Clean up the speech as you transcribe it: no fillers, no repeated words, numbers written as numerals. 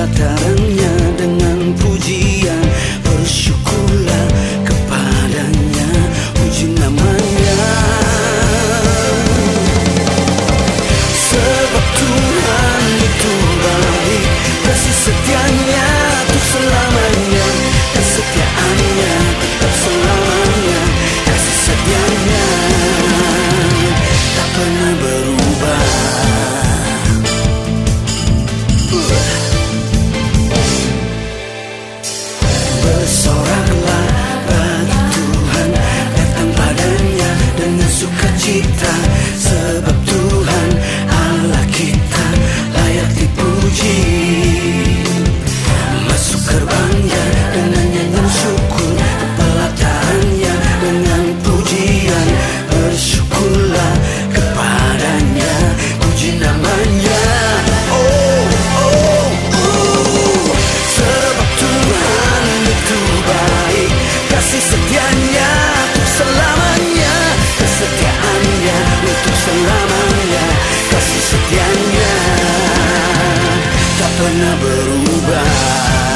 pelatarannya dengan pujian. Bersyukurlah kepadanya, puji namanya. Sebab Tuhan itu baik, kasih setianya untuk selamanya, kesetiaannya tetap selamanya, kasih setianya tak pernah berubah. Bersoraklah bagi Tuhan, datang padanya dengan sukacita. Sebab Tuhan Allah kita layak dipuji. Masuk gerbangnya dengan nyanyian syukur, ke pelatarannya dengan pujian. Bersyukurlah kepadanya, puji namanya. Sebab Tuhan itu baik, kasih setianya untuk selamanya, kesetiaannya untuk selamanya, kasih setianya tak pernah berubah.